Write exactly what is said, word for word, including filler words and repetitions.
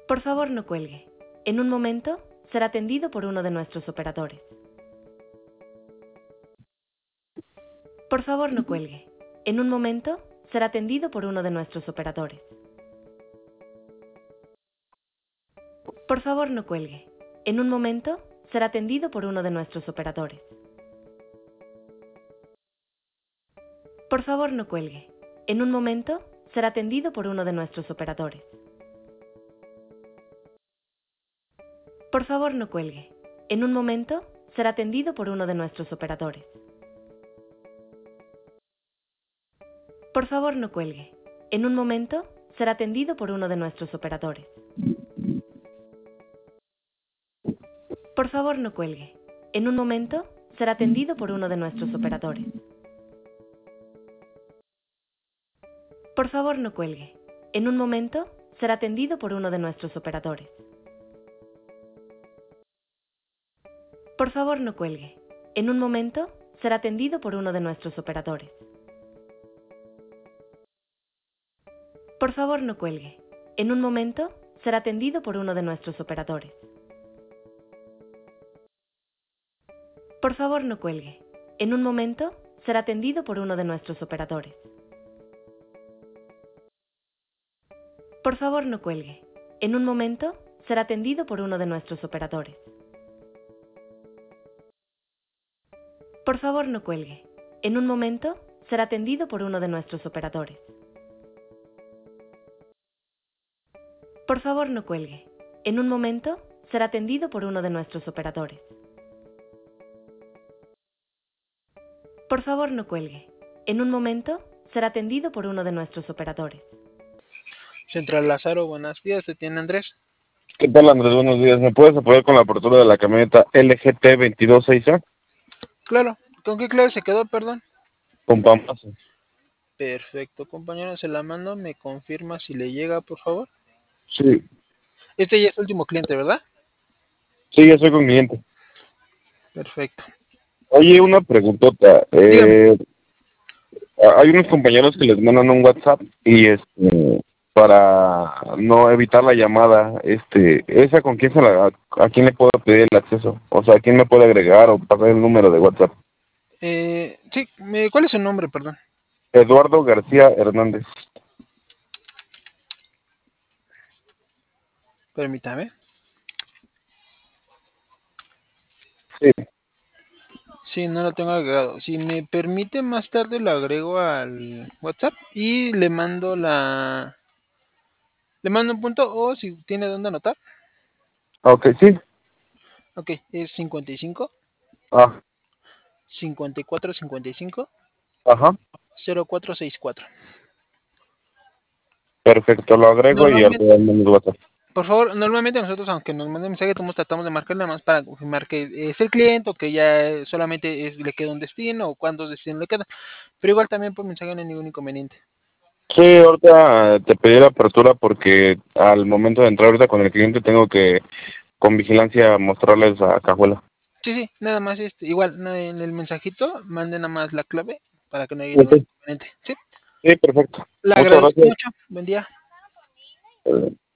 Por favor, no cuelgue. En un momento, será atendido por uno de nuestros operadores. Por favor, no cuelgue. En un momento, será atendido por uno de nuestros operadores. Por favor, no cuelgue. En un momento, será atendido por uno de nuestros operadores. Por favor, no cuelgue. En un momento, será atendido por uno de nuestros operadores. Por favor, no cuelgue. En un momento, será atendido por uno de nuestros operadores. Por favor, no cuelgue. En un momento, será atendido por uno de nuestros operadores. Por favor, no cuelgue. En un momento, será atendido por uno de nuestros operadores. Por favor, no cuelgue. En un momento, será atendido por uno de nuestros operadores. Por favor, no cuelgue. En un momento, será atendido por uno de nuestros operadores. Por favor, no cuelgue. En un momento, será atendido por uno de nuestros operadores. Por favor, no cuelgue. En un momento, será atendido por uno de nuestros operadores. Por favor, no cuelgue. En un momento, será atendido por uno de nuestros operadores. Por favor, no cuelgue. En un momento, será atendido por uno de nuestros operadores. Por favor, no cuelgue. En un momento, será atendido por uno de nuestros operadores. Por favor, no cuelgue. En un momento, será atendido por uno de nuestros operadores. Central Lázaro, buenos días, ¿te tiene Andrés? ¿Qué tal, Andrés? Buenos días. ¿Me puedes apoyar con la apertura de la camioneta L G T veintidós seis A? Claro, ¿con qué clave se quedó, perdón? Con Pampas. Perfecto, compañero, se la mando, me confirma si le llega, por favor. Sí. Este ya es el último cliente, ¿verdad? Sí, ya soy con cliente. Perfecto. Oye, una preguntota. Eh, hay unos compañeros que les mandan un WhatsApp y este para no evitar la llamada, este, esa con quién se la, a quién le puedo pedir el acceso, o sea, a quién me puede agregar o pasar el número de WhatsApp. Eh, sí, me- ¿cuál es su nombre, perdón? Eduardo García Hernández. Permítame. Sí. Sí, no lo tengo agregado. Si me permite, más tarde lo agrego al WhatsApp y le mando la... Le mando un punto o si tiene dónde anotar. Ok, sí. Ok, es cincuenta y cinco, Ah, cincuenta y cuatro, cincuenta y cinco, ajá. cero cuatro sesenta y cuatro. Perfecto, lo agrego y Normalmente, ahorita el WhatsApp. por favor, normalmente nosotros, aunque nos manden mensaje, todos tratamos de marcar nada más para confirmar que es el cliente o que ya solamente es, le queda un destino o cuántos destinos le quedan. Pero igual también por mensaje no hay ningún inconveniente. Sí, ahorita te pedí la apertura porque al momento de entrar ahorita con el cliente tengo que, con vigilancia, mostrarles a Cajuela. Sí, sí, nada más este, igual no, en el mensajito manden nada más la clave para que no haya Ok. ningún inconveniente. Sí, Sí, perfecto. le Muchas agradezco gracias. mucho. Buen día. Eh,